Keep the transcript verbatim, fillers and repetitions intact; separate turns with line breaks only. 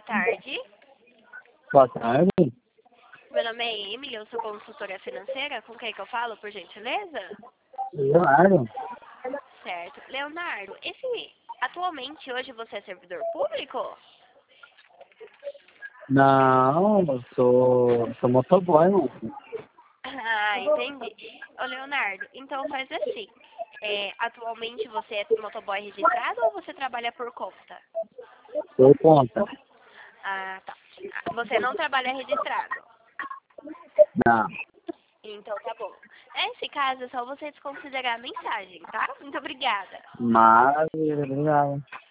Boa tarde.
Boa tarde.
Meu nome é Emily, eu sou consultora financeira. Com quem que eu falo, por gentileza?
Leonardo.
Certo. Leonardo, esse, atualmente, hoje, você é servidor público?
Não, eu sou, sou motoboy, mano.
Ah, entendi. Ô, Leonardo, então faz assim. É, atualmente, você é motoboy registrado ou você trabalha por conta?
Por conta.
Ah, tá. Ah, Você não trabalha registrado?
Não.
Então tá bom. Nesse caso, é só você desconsiderar a mensagem, tá? Muito obrigada.
Maravilha, obrigado.